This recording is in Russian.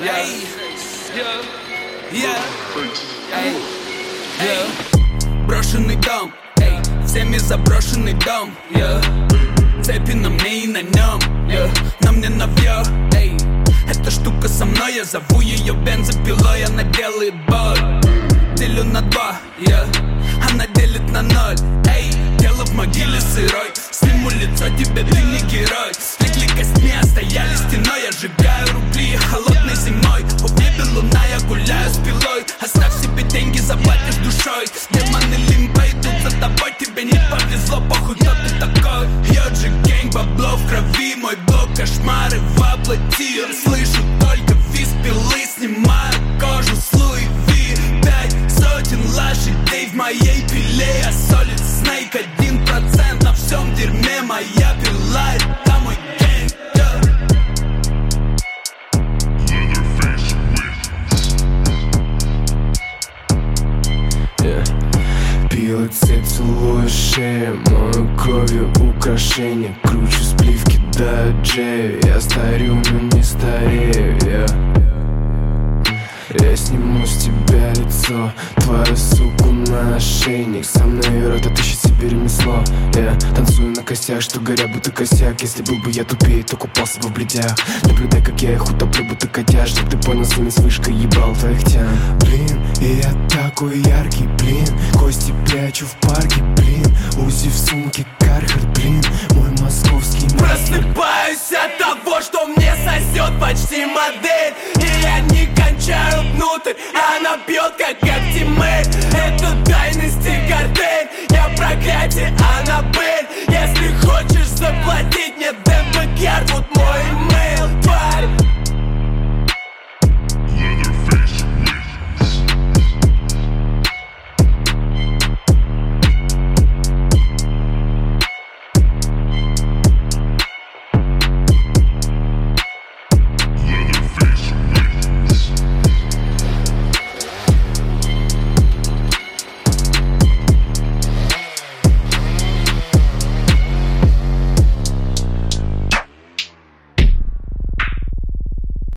Брошенный дом, всеми заброшенный дом, цепи на мне и на нем, на мне навье. Эта штука со мной, я зову ее бензопилой. Она делает боль, делю на два, она делит на ноль. Тело в могиле сырой, сниму лицо тебе, ты не герой. Легли костьми, а стояли стеной. Я сжигаю рубли холодной зимой. В небе луна, я гуляю с пилой. Оставь себе деньги, заплатишь душой. Демоны лимба идут за тобой. Тебе не повезло, похуй, кто ты такой. Йоджи гэнг, бабло в крови. Мой блог, кошмары воплоти. Я слышу только визг пилы. Снимаю кожу с Луи Ви. 5 сотен лошадей в моей пиле. Я солид снейк, 1% на всем дерьме. Моя пила, это мой гэнг. Пила цепь, целую шею, мою кровью украшения. Кручу сплив, кидаю джею. Я старю, но не старею, Я сниму с тебя лицо, твою суку на ошейник. Со мной рот отыщет себе ремесло. Я танцую на костях, что горят будто косяк. Если был бы я тупее, то купался бы в бледях. Наблюдай, как я их утоплю, будто котяр. Чтоб ты понял, своими с вышкой ебал твоих тян. Блин, и я такой яркий, блин. Кости прячу в парке, блин. Узи в сумке, Кархард, блин. Мой московский Просыпаюсь от того, что мне сосет почти модель. И я не кончаю внутрь, она бьет как Актимель. Это тайности картель, я проклятие Аннабель. Если хочешь заплатить мне, then backyard, вот мой имейл, тварь.